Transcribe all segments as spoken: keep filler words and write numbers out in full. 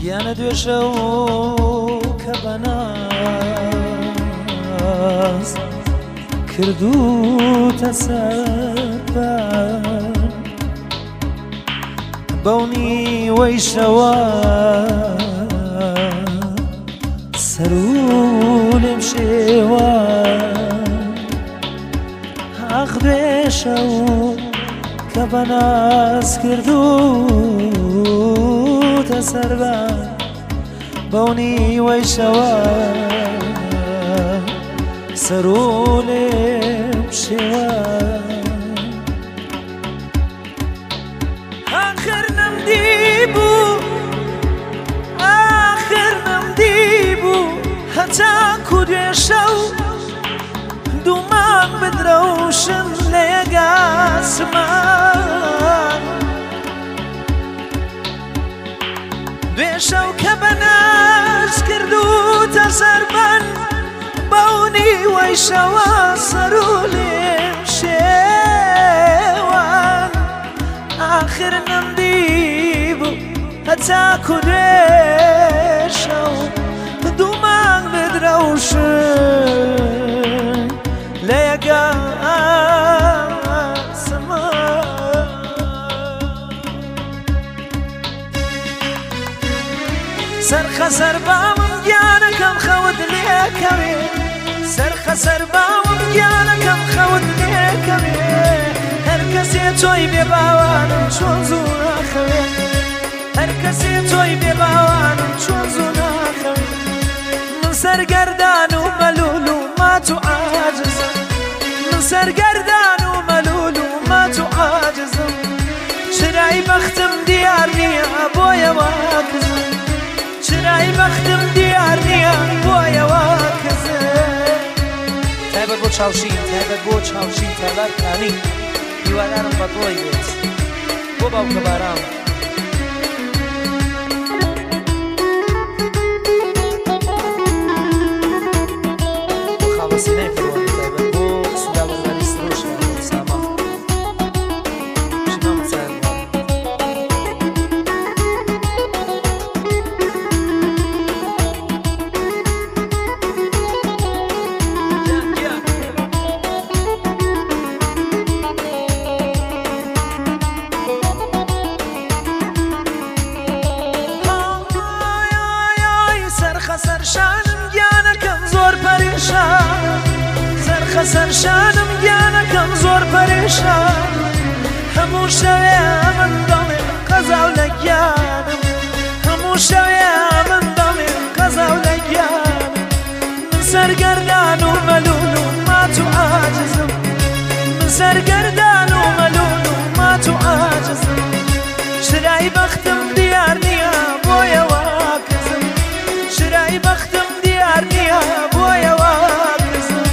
گیانە دوێژە و کە بەناز کردوتە سەربان بەونی وەی شەوە سەر و لێم شێوان ئاخ دوێشە و کە بەناز کردوتە سەربان بەونی وەی شەوە سەر و لێم شێوان ئاخر نەمدی بوو ئاخر نەمدی بوو هەتاکو دوێشە و دوومان بدرەوشم لە یەگاسمان دوێشە و کە بەناز کردوتە سەربان بەونی وەی شەوە سەر و لێم شێوان ئاخر نەمدی بوو هەتاکو دوێشە و دوومان بدرەوشن لە یەگاسمان سەرخەسەر بامم گیانەکەم خەوت لێکەوێ سەرخەسەر بامم گیانەکەم خەوت لێکەوێ هەر کەسێ تۆی بێ باوانم چۆن زوو ناخەوێ هەر کەسێ تۆی بێ باوانم چۆن زوو ناخەوێ من سەرگەردان و مەلول و مات و عاجزم من سەرگەردان و مەلول و مات و عاجزم چرای بەختم دیار نییە بۆیەوە کزم چرای بەختم دیار نییە بۆیەوە کزم تایبەت بۆ چاوشین تایبەت بۆ چاوشین تەلارکانی هیوادارم بە دڵی بێت بۆ باوکە بارام بۆ خاڵەسینەی فڕوانی تایبەت بۆ سودا بەزاری سرۆش ساما ژنۆ مچان سەرخەسەرشانم گیانەکەم زۆر پەریشان سەرخەسەرشانم گیانەکەم زۆر پەریشان هەموو شەوێ من دڵێم قەزاو لە گیانم هەموو شەوێ من دڵێم قەزاو لە گیانم من سەرگەردان و مەلول و مات و عاجزم من سەرگەردان و مەلول و مات و عاجزم شرای بەختم دیار نییە بۆیەوە کزم شرای بەختم دیار نییە بۆیەوە کزم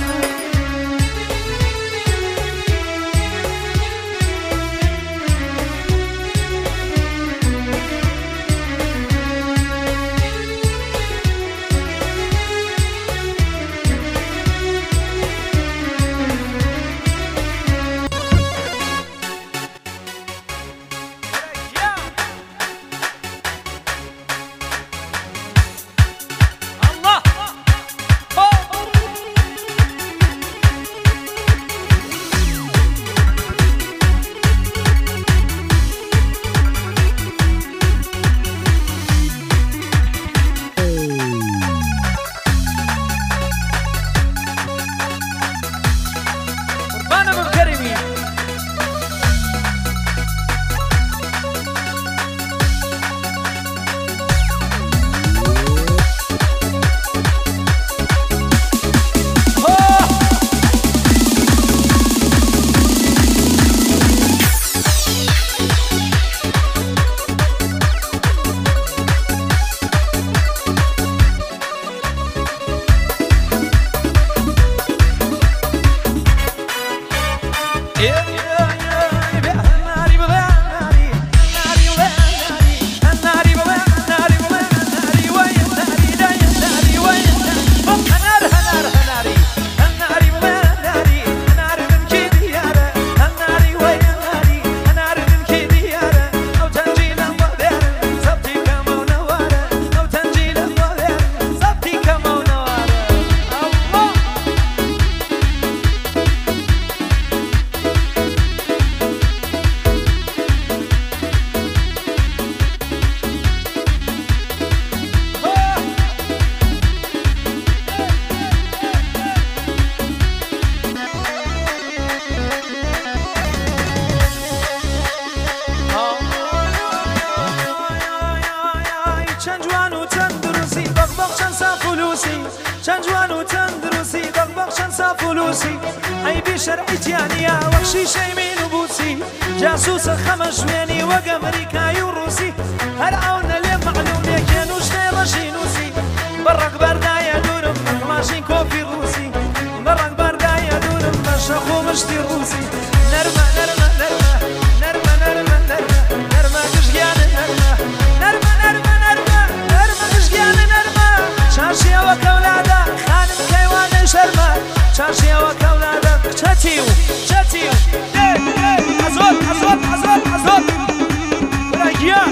چەند جوان و تەندروستی دڵبەخشەن سافولوسی عەیبی شەرعیتیانە وەک شیشەی مین و بووسی جاسووسە خەمە شوێنی وەک ئەمریکای و ڕووسی هەر ئەوەنە لێ مەعلومێکێن و شتێ ڕەشی نووسی بەڕەک بەردایە دوورم ماشین کۆپی ڕووسی بەڕەک بەردایە دوورم بە شەخ و مشتی ڕووسی نەرمە نەرمە نەرمە نەرمە نەرمە نەرمە نەرمە گشتیانە نەرمە نەرمە نەرمە نەرمە نەرمە گشتیانە نەرمە چارشیەوە کەولادە خانم کەیوانە شەرمە چارشیەوە کەولادە چەتی و چەتی و دێ دێ حەزۆت حەزۆت حەزۆت حەزۆت وەرای گیان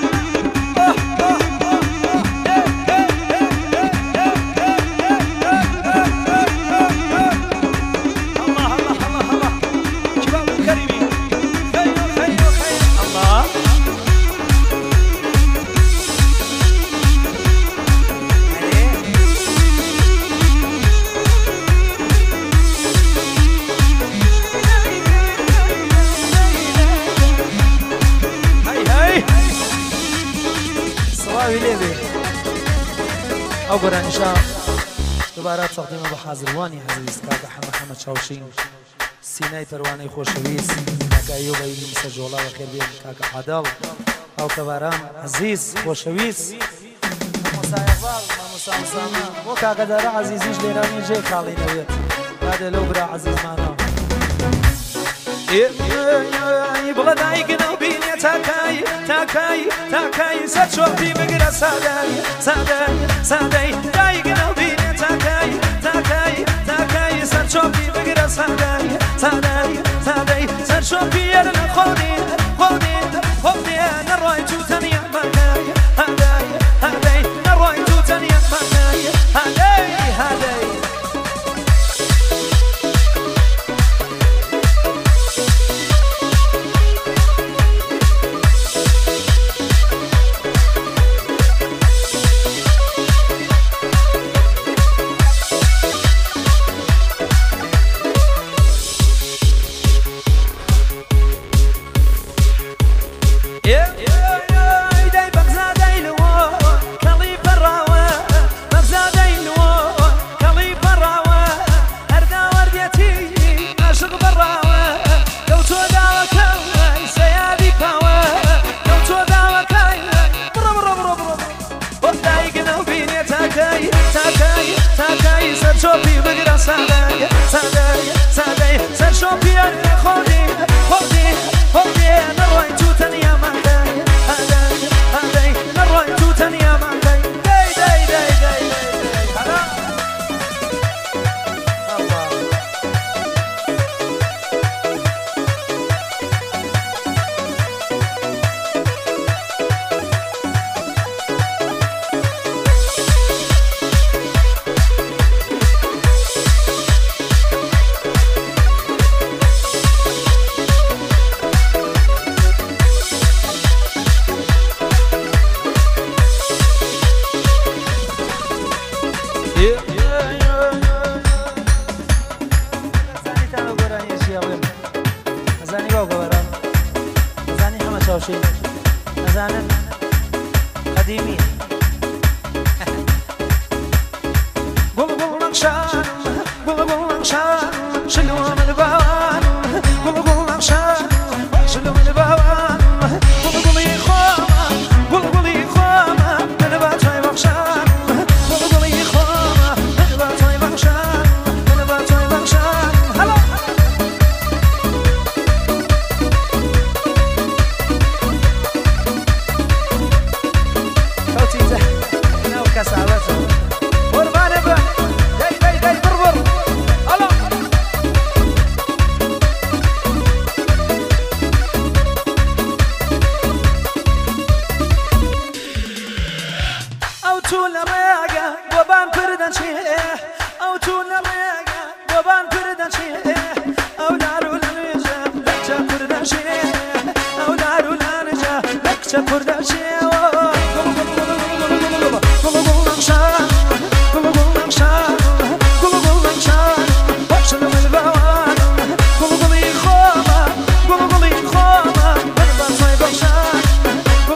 ئەو گۆرانیشە دووبارە تەقدیمە بە حازروانی عەزیز کاکە حەمەد چاوشین سینای پەروانەی خۆشەویست کاکە ئەیوب ئەیوبی سەرجۆڵا بەخێربێن کاکە عادڵ ئەو کەباران عەزیز خۆشەویست مامۆسایەڤاڵ مامۆسا ئوسامە بۆ کاکە دارە عەزیزیش لێرانی جێ کاڵینەوێت کادێ لەو برا عەزیزمانە بڵە دایکنە و بینێ تاکایی تاکایی تاکایی سەر چۆپی بگرە سادای سادای سادای دایکنە و بینێ تاکایی تاکایی تاکایی سەر چۆپی بگرە سادای سادای سادای سەر چۆپی یەر لە خۆنی خۆنی خۆنی نەڕۆی تو تەنیا مەکای هەدای هەدای نەڕۆی تو تەنیا مەکای هەدای هەدای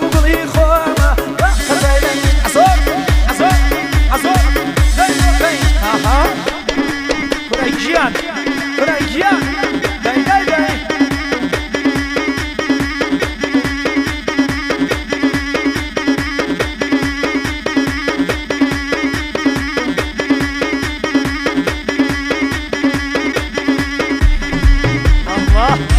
Hey! الله